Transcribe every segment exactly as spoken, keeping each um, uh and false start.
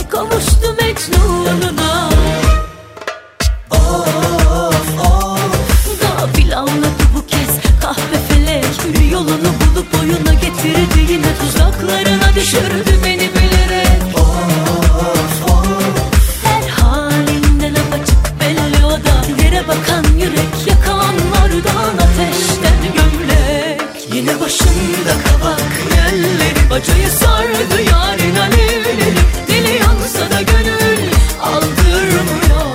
kavuştu Mecnun'una. Of of, Gafil ağladı bu kez kahpe felek, yolunu bulup oyuna getirdi, yine tuzaklarına düşürdü beni bilerek. of of, Her halinden apaçık belli o da, yere bakan yürek, yakanlardan ateşten gömlek. yine başında kabak Elleri bacayı sardı yarın alevleri, dili yansa da gönül aldırmıyor.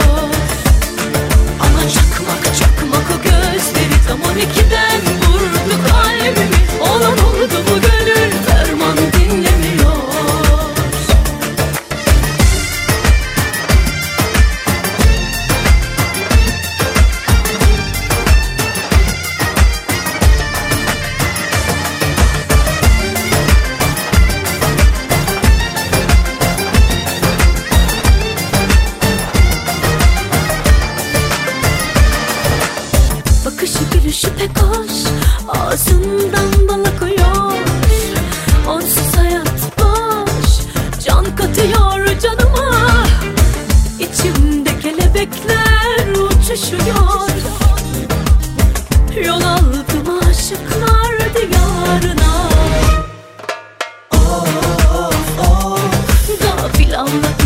Ama çakmak çakmak o gözleri, tam on ikiden vurdu kalbimi. Olan oldu bu gönül ferman dinlemiyor. Bakışı gülüşü pek hoş, ağzından bal akıyor. Onsuz hayat boş, can katıyor canıma. İçimde kelebekler uçuşuyor. Yol aldım aşıklar diyarına. of of, Gafil ağladı